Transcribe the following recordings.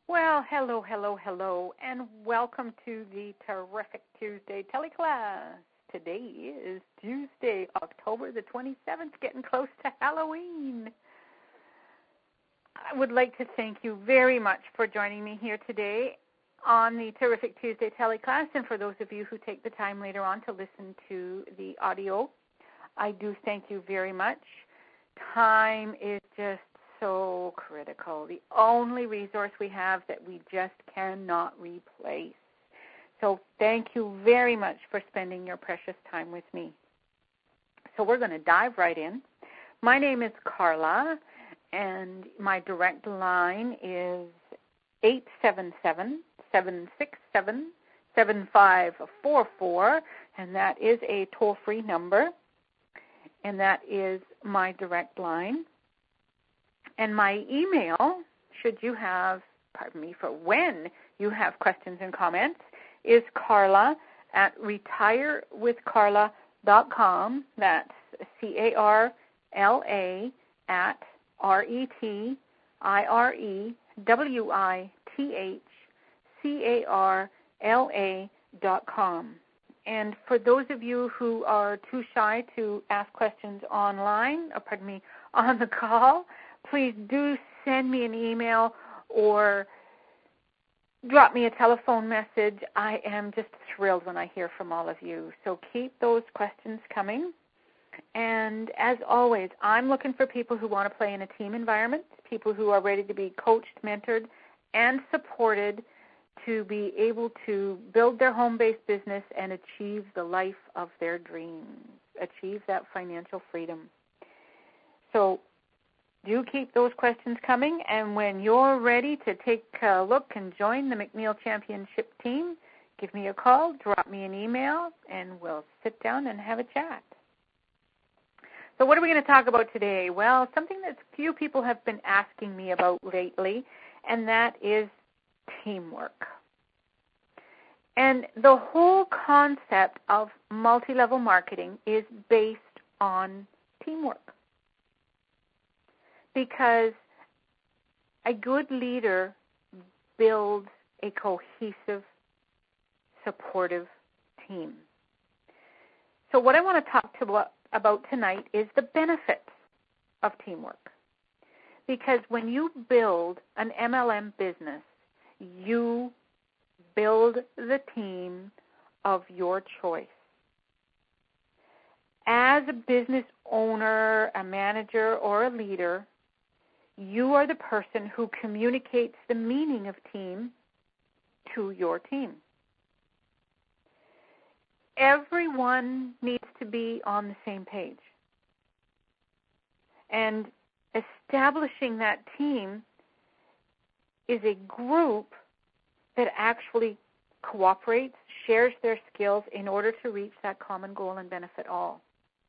Well, hello, and welcome to the Terrific Tuesday teleclass. Today is Tuesday, October the 27th, getting close to Halloween. I would like to thank you very much for joining me here today on the Terrific Tuesday teleclass, and for those of you who take the time later on to listen to the audio, I do thank you very much. Time is just so critical. The only resource we have that we just cannot replace. So thank you very much for spending your precious time with me. So we're going to dive right in. My name is Carla, and my direct line is 877-767-7544, and that is a toll-free number, and that is my direct line. And my email, when you have questions and comments, is carla@retirewithcarla.com. That's CARLA@RETIRewithCarla.com. And for those of you who are too shy to ask questions on the call, please do send me an email or drop me a telephone message. I am just thrilled when I hear from all of you. So keep those questions coming. And as always, I'm looking for people who want to play in a team environment, people who are ready to be coached, mentored, and supported to be able to build their home-based business and achieve the life of their dreams, achieve that financial freedom. So do keep those questions coming, and when you're ready to take a look and join the McNeil Championship team, give me a call, drop me an email, and we'll sit down and have a chat. So what are we going to talk about today? Well, something that few people have been asking me about lately, and that is teamwork. And the whole concept of multi-level marketing is based on teamwork. Because a good leader builds a cohesive, supportive team. So what I want to talk about tonight is the benefits of teamwork. Because when you build an MLM business, you build the team of your choice. As a business owner, a manager, or a leader, you are the person who communicates the meaning of team to your team. Everyone needs to be on the same page. And establishing that team is a group that actually cooperates, shares their skills in order to reach that common goal and benefit all.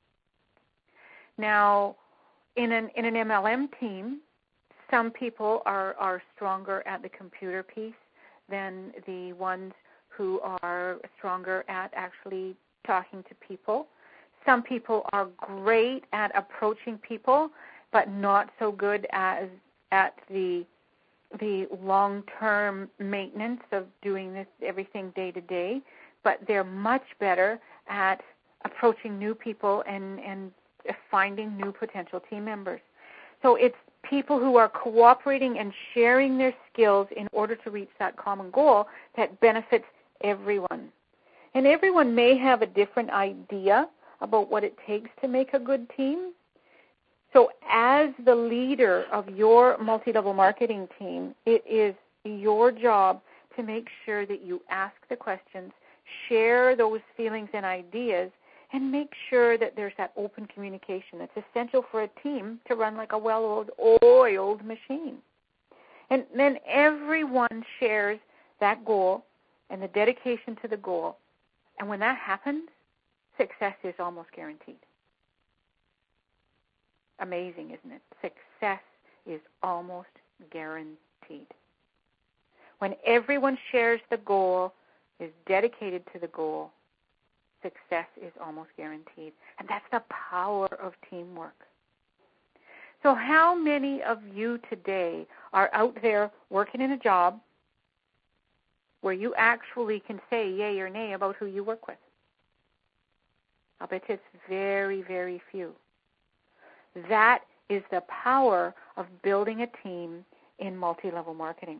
Now, in an MLM team, some people are stronger at the computer piece than the ones who are stronger at actually talking to people. Some people are great at approaching people, but not so good at the long-term maintenance of doing everything day to day. But they're much better at approaching new people and finding new potential team members. So it's people who are cooperating and sharing their skills in order to reach that common goal that benefits everyone. And everyone may have a different idea about what it takes to make a good team. So as the leader of your multi-level marketing team, it is your job to make sure that you ask the questions, share those feelings and ideas, and make sure that there's that open communication that's essential for a team to run like a well-oiled machine. And then everyone shares that goal and the dedication to the goal. And when that happens, success is almost guaranteed. Amazing, isn't it? Success is almost guaranteed. When everyone shares the goal, is dedicated to the goal, success is almost guaranteed. And that's the power of teamwork. So how many of you today are out there working in a job, where you actually can say yay or nay about who you work with? I'll bet you it's very, very few. That is the power of building a team in multi-level marketing.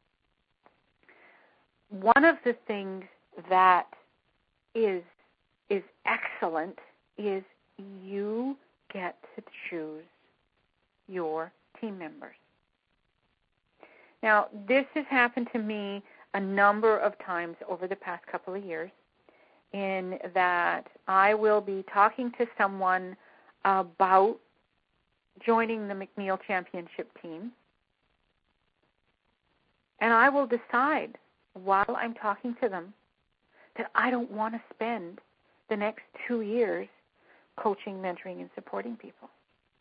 One of the things that is excellent is you get to choose your team members. Now, this has happened to me a number of times over the past couple of years, in that I will be talking to someone about joining the McNeil Championship team, and I will decide while I'm talking to them that I don't want to spend the next 2 years coaching, mentoring, and supporting people.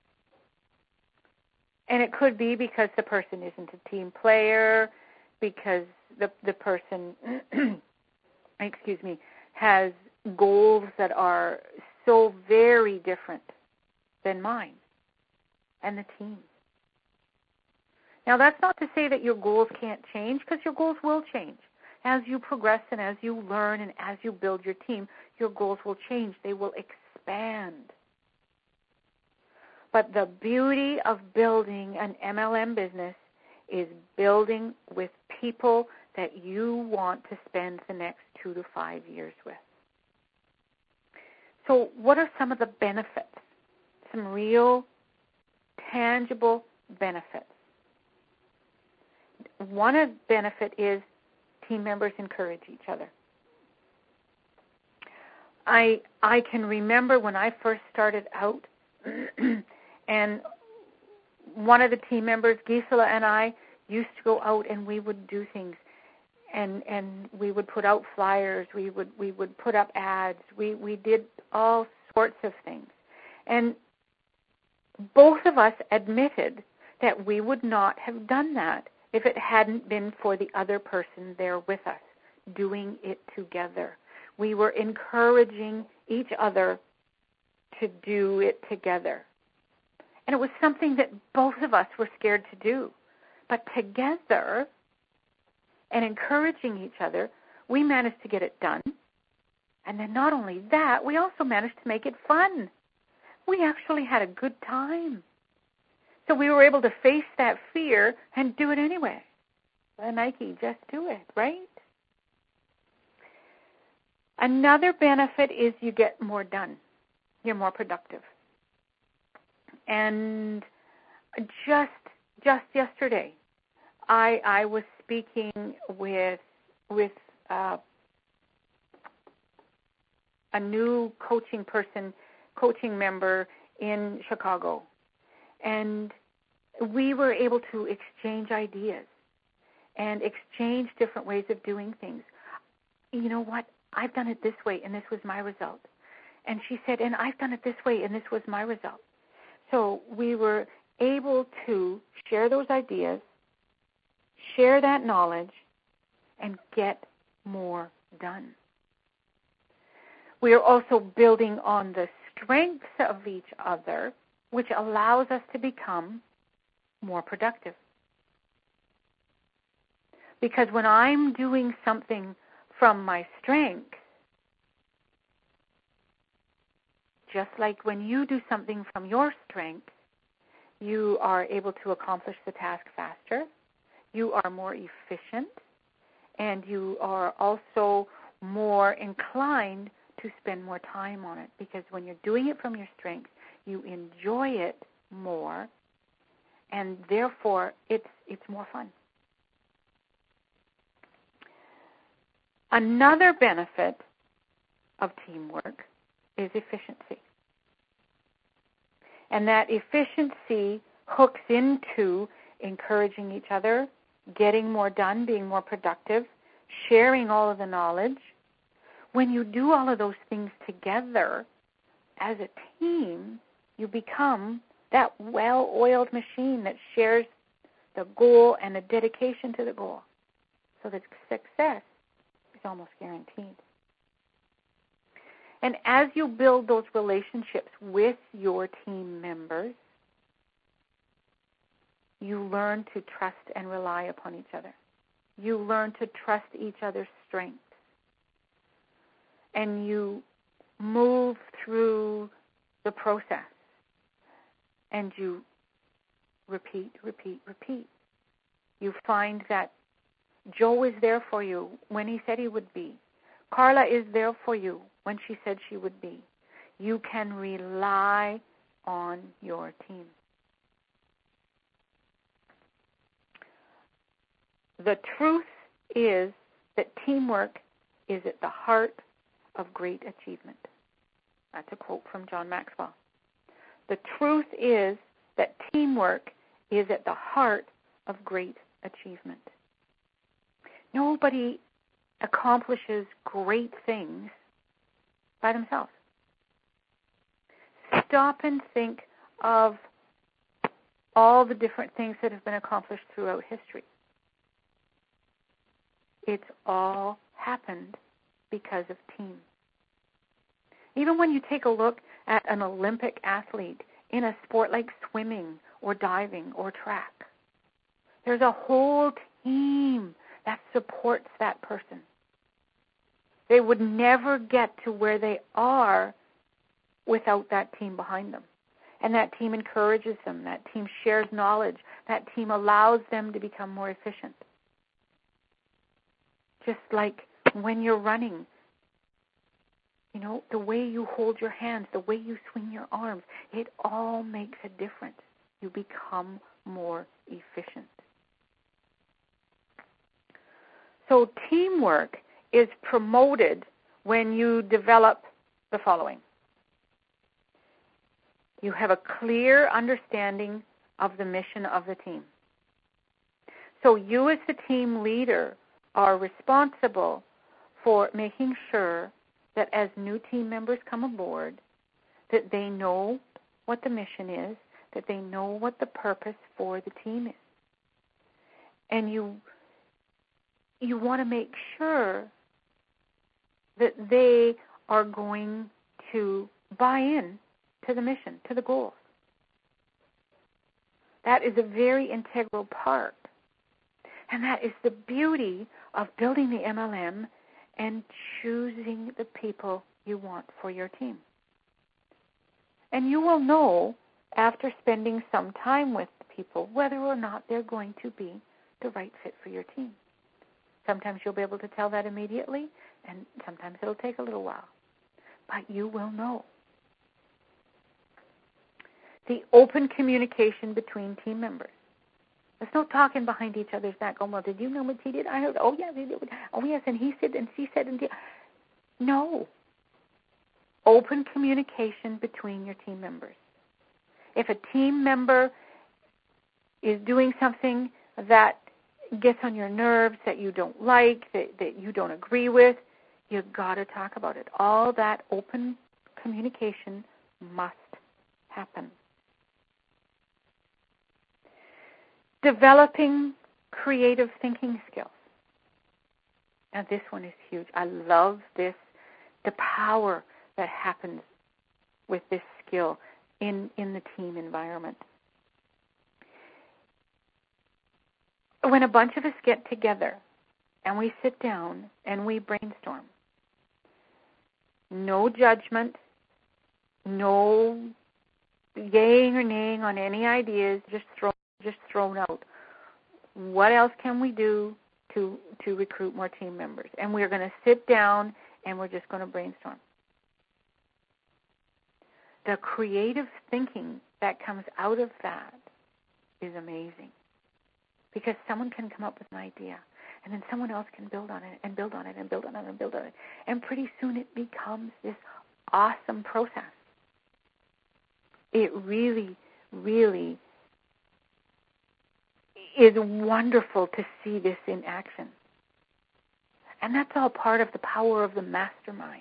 And it could be because the person isn't a team player, because the person, excuse me, has goals that are so very different than mine and the team. Now, that's not to say that your goals can't change, because your goals will change. As you progress and as you learn and as you build your team, your goals will change. They will expand. But the beauty of building an MLM business is building with people that you want to spend the next 2 to 5 years with. So what are some of the benefits? Some real, tangible benefits. One benefit is team members encourage each other. I can remember when I first started out, and one of the team members, Gisela, and I used to go out and we would do things, and we would put out flyers, we would put up ads, we did all sorts of things. And both of us admitted that we would not have done that if it hadn't been for the other person there with us, doing it together. We were encouraging each other to do it together. And it was something that both of us were scared to do. But together, and encouraging each other, we managed to get it done. And then not only that, we also managed to make it fun. We actually had a good time. So we were able to face that fear and do it anyway. Well, Nike, just do it, right? Another benefit is you get more done. You're more productive. And just yesterday, I was speaking with a new coaching member in Chicago, and we were able to exchange ideas and exchange different ways of doing things. You know what? I've done it this way, and this was my result. And she said, and I've done it this way, and this was my result. So we were able to share those ideas, share that knowledge, and get more done. We are also building on the strengths of each other, which allows us to become more productive. Because when I'm doing something from my strength, just like when you do something from your strength, you are able to accomplish the task faster, you are more efficient, and you are also more inclined to spend more time on it. Because when you're doing it from your strength, you enjoy it more, and therefore it's more fun. Another benefit of teamwork is efficiency. And that efficiency hooks into encouraging each other, getting more done, being more productive, sharing all of the knowledge. When you do all of those things together as a team, you become that well-oiled machine that shares the goal and the dedication to the goal. So that success is almost guaranteed. And as you build those relationships with your team members, you learn to trust and rely upon each other. you learn to trust each other's strengths. And you move through the process. And you repeat, repeat, repeat. You find that Joe is there for you when he said he would be. Carla is there for you when she said she would be. You can rely on your team. The truth is that teamwork is at the heart of great achievement. That's a quote from John Maxwell. The truth is that teamwork is at the heart of great achievement. Nobody accomplishes great things by themselves. Stop and think of all the different things that have been accomplished throughout history. It's all happened because of team. Even when you take a look at an Olympic athlete in a sport like swimming or diving or track, there's a whole team that supports that person. They would never get to where they are without that team behind them. And that team encourages them. That team shares knowledge. That team allows them to become more efficient. Just like when you're running, you know, the way you hold your hands, the way you swing your arms, it all makes a difference. You become more efficient. So teamwork is promoted when you develop the following. You have a clear understanding of the mission of the team. So you as the team leader are responsible for making sure that as new team members come aboard, that they know what the mission is, that they know what the purpose for the team is. And you want to make sure that they are going to buy in to the mission, to the goals. That is a very integral part. And that is the beauty of building the MLM and choosing the people you want for your team. And you will know after spending some time with the people whether or not they're going to be the right fit for your team. Sometimes you'll be able to tell that immediately, and sometimes it'll take a little while. But you will know. The open communication between team members. There's no talking behind each other's back. Oh, well, did you know what he did? I heard, oh, yeah, oh, yes, and he said, and she said, and no. Open communication between your team members. If a team member is doing something that gets on your nerves, that you don't like, that you don't agree with, you've got to talk about it. All that open communication must happen. Developing creative thinking skills. Now this one is huge. I love this, the power that happens with this skill in the team environment. When a bunch of us get together and we sit down and we brainstorm, no judgment, no yaying or naying on any ideas, just thrown out. What else can we do to recruit more team members? And we're going to sit down and we're just going to brainstorm. The creative thinking that comes out of that is amazing. Because someone can come up with an idea, and then someone else can build on it, and build on it, and build on it, and build on it. And pretty soon it becomes this awesome process. It really, really is wonderful to see this in action. And that's all part of the power of the mastermind,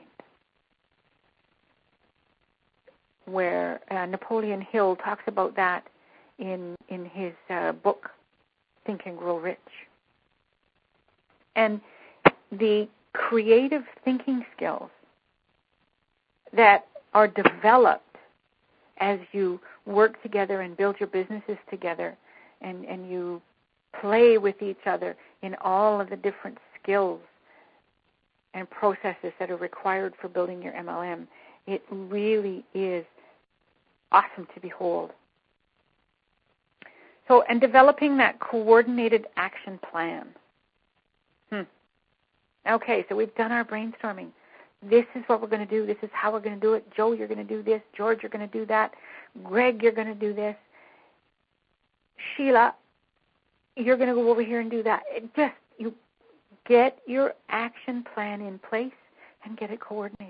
where Napoleon Hill talks about that in his book, Think and Grow Rich. And the creative thinking skills that are developed as you work together and build your businesses together, and you play with each other in all of the different skills and processes that are required for building your MLM. It really is awesome to behold. So, and developing that coordinated action plan. Okay, so we've done our brainstorming. This is what we're going to do. This is how we're going to do it. Joe, you're going to do this. George, you're going to do that. Greg, you're going to do this. Sheila, you're going to go over here and do that. You get your action plan in place and get it coordinated.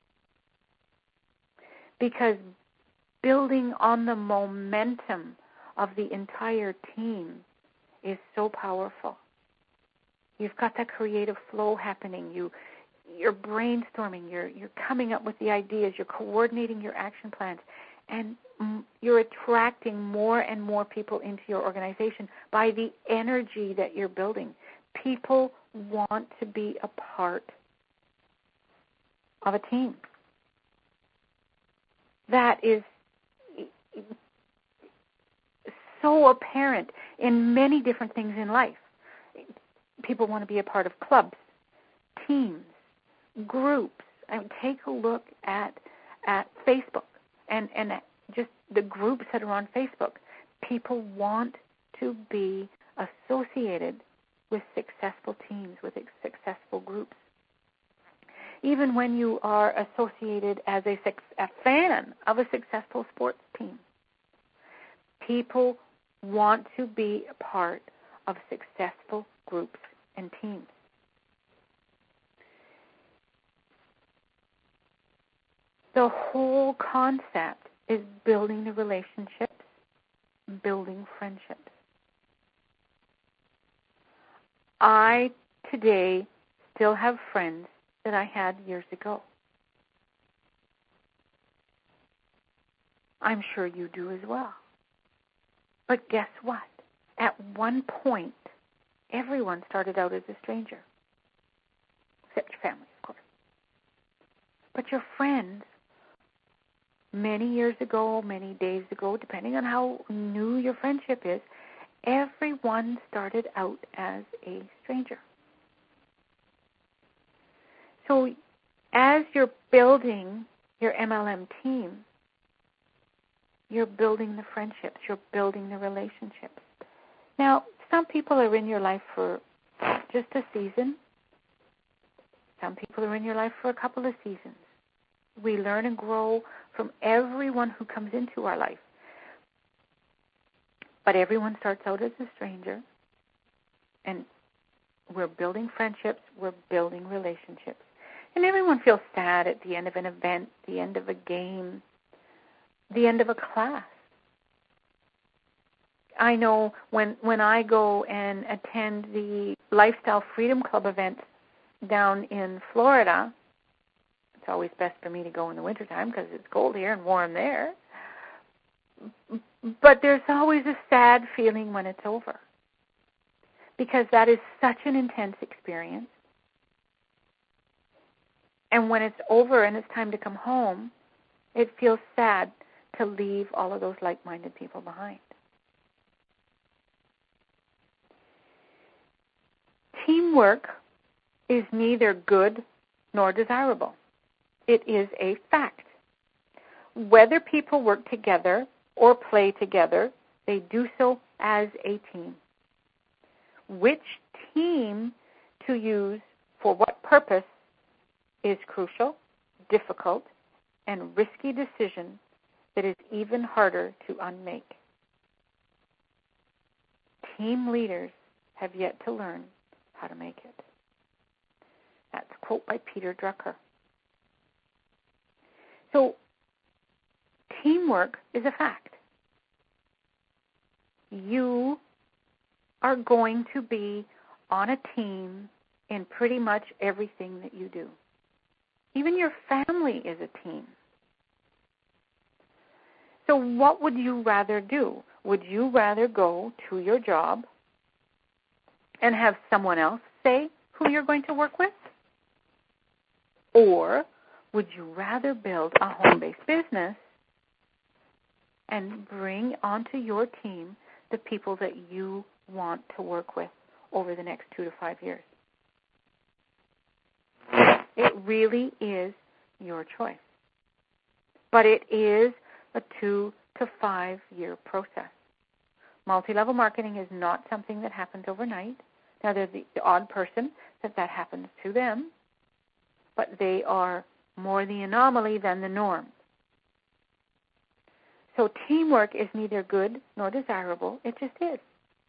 Because building on the momentum of the entire team is so powerful. You've got that creative flow happening. You're brainstorming. You're coming up with the ideas. You're coordinating your action plans. And you're attracting more and more people into your organization by the energy that you're building. People want to be a part of a team. That is so apparent in many different things in life. People want to be a part of clubs, teams, groups. I mean, take a look at Facebook and just the groups that are on Facebook. People want to be associated with successful teams, with successful groups. Even when you are associated as a fan of a successful sports team, people want to be a part of successful groups and teams. The whole concept is building the relationships, building friendships. I today still have friends that I had years ago. I'm sure you do as well. But guess what? At one point, everyone started out as a stranger. Except your family, of course. But your friends, many years ago, many days ago, depending on how new your friendship is, everyone started out as a stranger. So as you're building your MLM team, you're building the friendships, you're building the relationships. Now, some people are in your life for just a season. Some people are in your life for a couple of seasons. We learn and grow from everyone who comes into our life. But everyone starts out as a stranger, and we're building friendships, we're building relationships. And everyone feels sad at the end of an event, the end of a game, the end of a class. I know when I go and attend the Lifestyle Freedom Club event down in Florida, it's always best for me to go in the wintertime because it's cold here and warm there. But there's always a sad feeling when it's over, because that is such an intense experience. And when it's over and it's time to come home, it feels sad to leave all of those like-minded people behind. Teamwork is neither good nor desirable. It is a fact. Whether people work together or play together, they do so as a team. Which team to use for what purpose is crucial, difficult, and risky decision that is even harder to unmake. Team leaders have yet to learn how to make it. That's a quote by Peter Drucker. So, teamwork is a fact. You are going to be on a team in pretty much everything that you do. Even your family is a team. So what would you rather do? Would you rather go to your job and have someone else say who you're going to work with? Or would you rather build a home-based business and bring onto your team the people that you want to work with over the next 2 to 5 years. It really is your choice. But it is a 2 to 5 year process. Multi-level marketing is not something that happens overnight. Now, there's the odd person that happens to them, but they are more the anomaly than the norm. So teamwork is neither good nor desirable. It just is.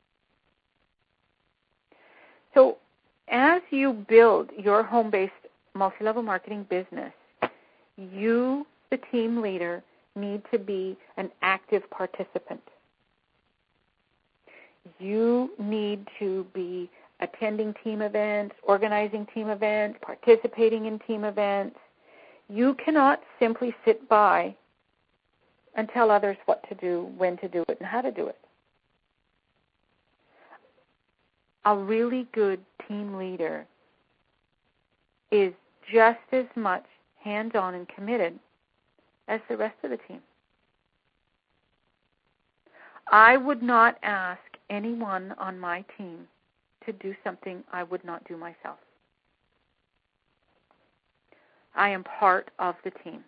So as you build your home-based multi-level marketing business, you, the team leader, need to be an active participant. You need to be attending team events, organizing team events, participating in team events. You cannot simply sit by and tell others what to do, when to do it, and how to do it. A really good team leader is just as much hands-on and committed as the rest of the team. I would not ask anyone on my team to do something I would not do myself. I am part of the team.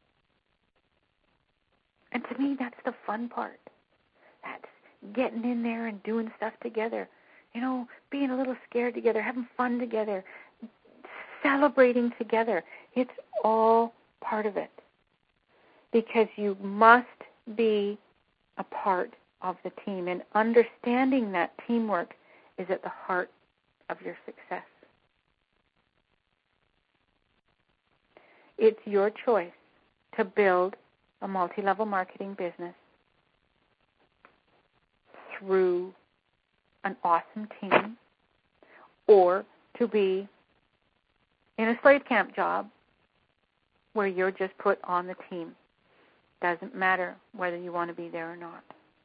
And to me, that's the fun part. That's getting in there and doing stuff together. You know, being a little scared together, having fun together, celebrating together. It's all part of it. Because you must be a part of the team. And understanding that teamwork is at the heart of your success. It's your choice to build a multi-level marketing business through an awesome team, or to be in a slave camp job where you're just put on the team. Doesn't matter whether you want to be there or not.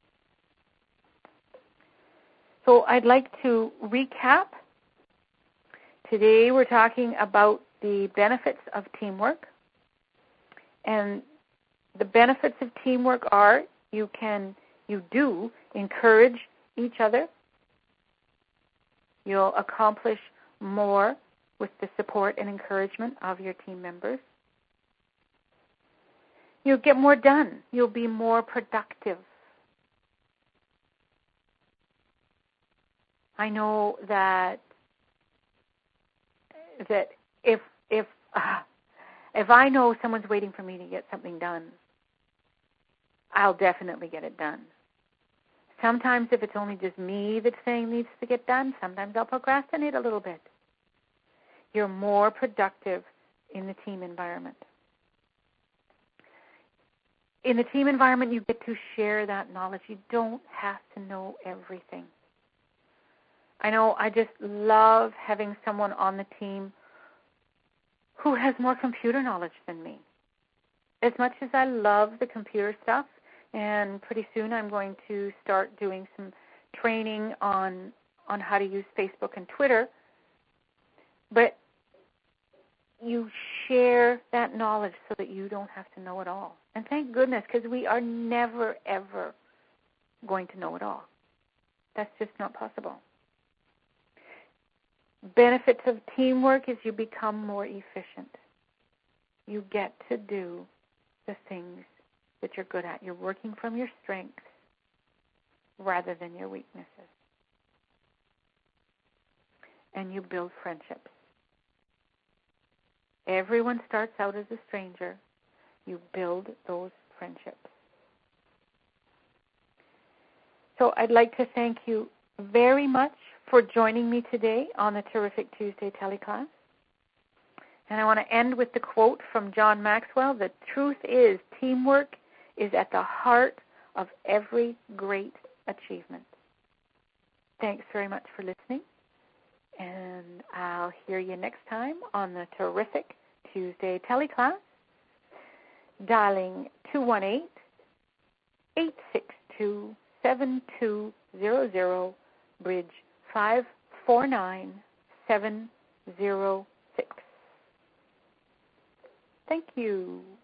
So I'd like to recap. Today we're talking about the benefits of teamwork. And the benefits of teamwork are you do encourage each other. You'll accomplish more with the support and encouragement of your team members. You'll get more done. You'll be more productive. I know that if I know someone's waiting for me to get something done, I'll definitely get it done. Sometimes if it's only just me that's saying needs to get done, sometimes I'll procrastinate a little bit. You're more productive in the team environment. In the team environment, you get to share that knowledge. You don't have to know everything. I know I just love having someone on the team who has more computer knowledge than me. As much as I love the computer stuff, and pretty soon I'm going to start doing some training on how to use Facebook and Twitter, but you share that knowledge so that you don't have to know it all. And thank goodness, because we are never, ever going to know it all. That's just not possible. Benefits of teamwork is you become more efficient. You get to do the things that you're good at. You're working from your strengths rather than your weaknesses. And you build friendships. Everyone starts out as a stranger. You build those friendships. So I'd like to thank you very much for joining me today on the Terrific Tuesday teleclass. And I want to end with the quote from John Maxwell: "The truth is, teamwork is at the heart of every great achievement." Thanks very much for listening, and I'll hear you next time on the Terrific Tuesday teleclass, dialing 218-862-7200, bridge 549706. Thank you.